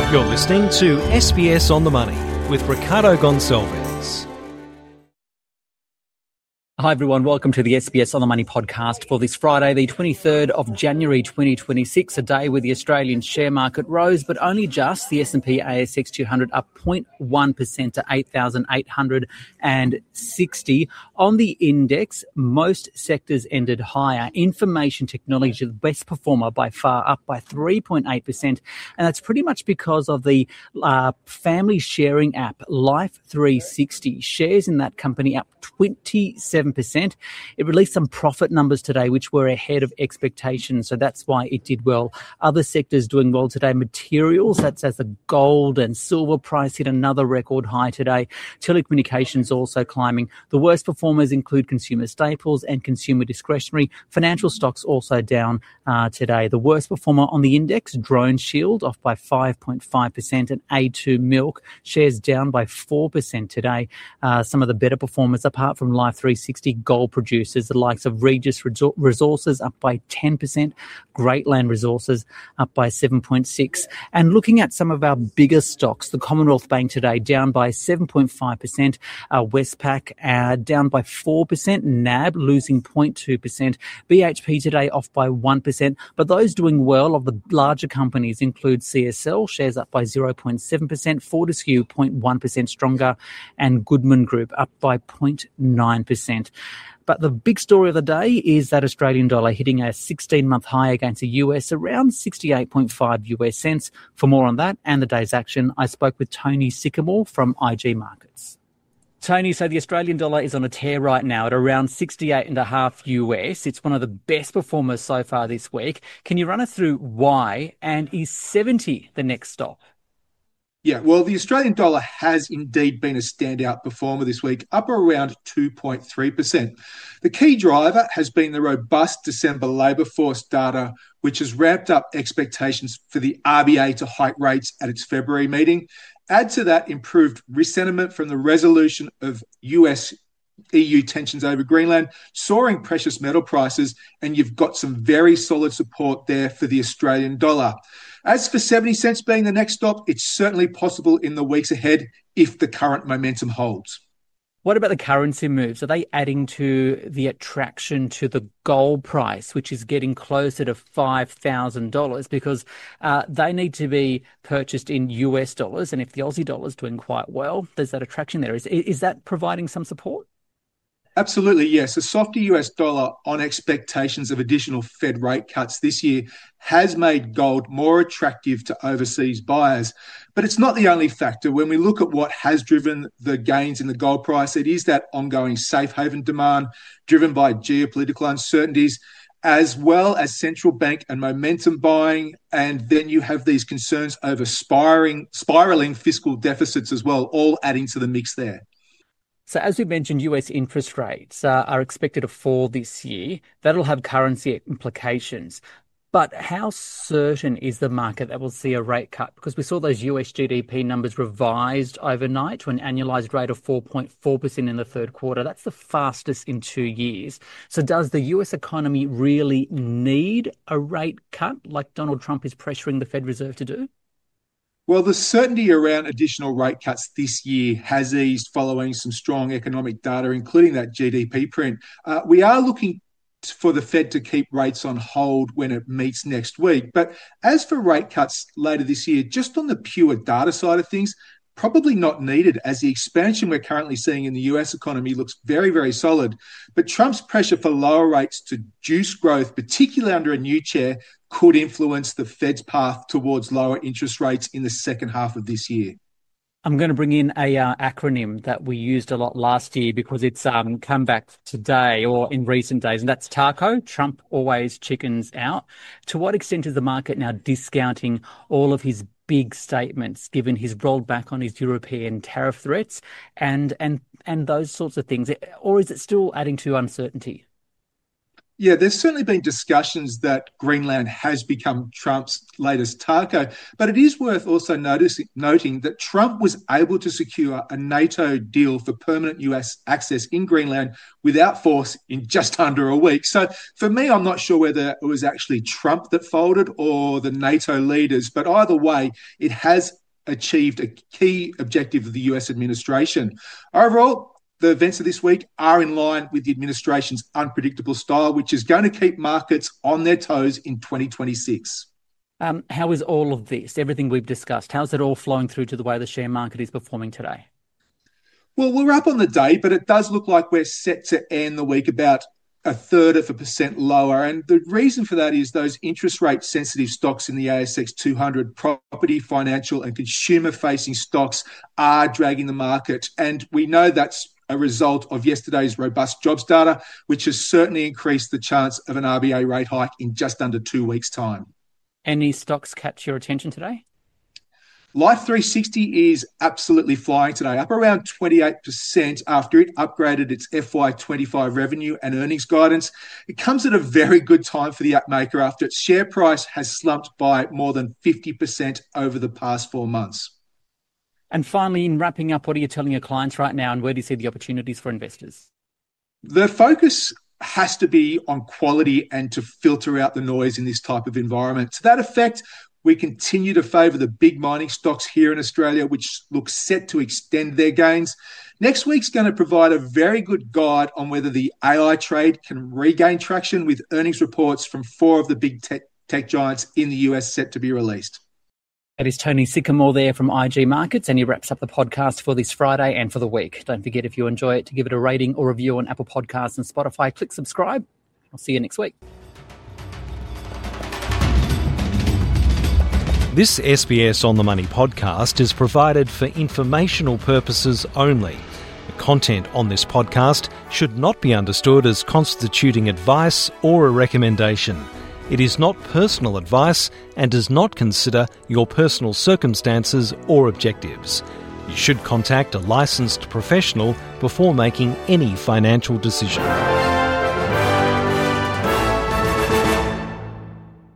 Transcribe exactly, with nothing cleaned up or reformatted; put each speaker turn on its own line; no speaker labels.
You're listening to S B S On The Money with Ricardo Gonçalves.
Hi everyone, welcome to the S B S On The Money podcast for this Friday, the twenty-third of January twenty twenty-six, a day where the Australian share market rose, but only just. The S and P A S X two hundred up zero point one percent to eight thousand eight hundred sixty. On the index, most sectors ended higher. Information technology, the best performer by far, up by three point eight percent, and that's pretty much because of the uh, family sharing app Life three sixty. Shares in that company up twenty-seven percent. It released some profit numbers today which were ahead of expectations, so that's why it did well. Other sectors doing well today: materials, that's as the gold and silver price hit another record high today. Telecommunications also climbing. The worst performers include consumer staples and consumer discretionary. Financial stocks also down uh, today. The worst performer on the index, DroneShield, off by five point five percent, and A two Milk shares down by four percent today. Uh, some of the better performers, apart from Life three sixty, gold producers, the likes of Regis Resources up by ten percent, Greatland Resources up by seven point six. And looking at some of our bigger stocks, the Commonwealth Bank today down by seven point five percent, uh, Westpac uh, down by four percent, N A B losing zero point two percent, B H P today off by one percent. But those doing well of the larger companies include C S L, shares up by zero point seven percent, Fortescue zero point one percent stronger, and Goodman Group up by zero point nine percent. But the big story of the day is that Australian dollar hitting a sixteen-month high against the U S, around sixty-eight point five U S cents. For more on that and the day's action, I spoke with Tony Sycamore from I G Markets. Tony, so the Australian dollar is on a tear right now at around sixty-eight point five U S. It's one of the best performers so far this week. Can you run us through why, and is seventy the next stop?
Yeah, well, the Australian dollar has indeed been a standout performer this week, up around two point three percent. The key driver has been the robust December labour force data, which has ramped up expectations for the R B A to hike rates at its February meeting. Add to that improved risk sentiment from the resolution of U S E U tensions over Greenland, soaring precious metal prices, and you've got some very solid support there for the Australian dollar. As for seventy cents being the next stop, it's certainly possible in the weeks ahead if the current momentum holds.
What about the currency moves? Are they adding to the attraction to the gold price, which is getting closer to five thousand dollars, because uh, they need to be purchased in U S dollars, and if the Aussie dollar is doing quite well, there's that attraction there. Is, is that providing some support?
Absolutely, yes. A softer U S dollar on expectations of additional Fed rate cuts this year has made gold more attractive to overseas buyers. But it's not the only factor. When we look at what has driven the gains in the gold price, it is that ongoing safe haven demand driven by geopolitical uncertainties, as well as central bank and momentum buying. And then you have these concerns over spiraling, spiraling fiscal deficits as well, all adding to the mix there.
So as we mentioned, U S interest rates uh, are expected to fall this year. That'll have currency implications. But how certain is the market that we'll see a rate cut? Because we saw those U S G D P numbers revised overnight to an annualised rate of four point four percent in the third quarter. That's the fastest in two years. So does the U S economy really need a rate cut like Donald Trump is pressuring the Fed Reserve to do?
Well, the certainty around additional rate cuts this year has eased following some strong economic data, including that G D P print. Uh, we are looking for the Fed to keep rates on hold when it meets next week. But as for rate cuts later this year, just on the pure data side of things, probably not needed, as the expansion we're currently seeing in the U S economy looks very, very solid. But Trump's pressure for lower rates to juice growth, particularly under a new chair, could influence the Fed's path towards lower interest rates in the second half of this year.
I'm going to bring in a uh, acronym that we used a lot last year because it's um, come back today or in recent days, and that's TACO, Trump always chickens out. To what extent is the market now discounting all of his big statements, given he's rolled back on his European tariff threats and and and those sorts of things? Or is it still adding to uncertainty?
Yeah, there's certainly been discussions that Greenland has become Trump's latest taco, but it is worth also noticing, noting that Trump was able to secure a NATO deal for permanent U S access in Greenland without force in just under a week. So for me, I'm not sure whether it was actually Trump that folded or the NATO leaders, but either way, it has achieved a key objective of the U S administration. Overall, the events of this week are in line with the administration's unpredictable style, which is going to keep markets on their toes in twenty twenty-six.
Um, how is all of this, everything we've discussed, how's it all flowing through to the way the share market is performing today?
Well, we're up on the day, but it does look like we're set to end the week about a third of a percent lower. And the reason for that is those interest rate sensitive stocks in the A S X two hundred, property, financial and consumer facing stocks are dragging the market. And we know that's a result of yesterday's robust jobs data, which has certainly increased the chance of an R B A rate hike in just under two weeks' time.
Any stocks catch your attention today?
Life three sixty is absolutely flying today, up around twenty-eight percent after it upgraded its F Y twenty-five revenue and earnings guidance. It comes at a very good time for the app maker after its share price has slumped by more than fifty percent over the past four months.
And finally, in wrapping up, what are you telling your clients right now and where do you see the opportunities for investors?
The focus has to be on quality and to filter out the noise in this type of environment. To that effect, we continue to favour the big mining stocks here in Australia, which look set to extend their gains. Next week's going to provide a very good guide on whether the A I trade can regain traction with earnings reports from four of the big tech, tech giants in the U S set to be released.
That is Tony Sycamore there from I G Markets, and he wraps up the podcast for this Friday and for the week. Don't forget, if you enjoy it, to give it a rating or review on Apple Podcasts and Spotify. Click subscribe. I'll see you next week.
This S B S On The Money podcast is provided for informational purposes only. The content on this podcast should not be understood as constituting advice or a recommendation. It is not personal advice and does not consider your personal circumstances or objectives. You should contact a licensed professional before making any financial decision.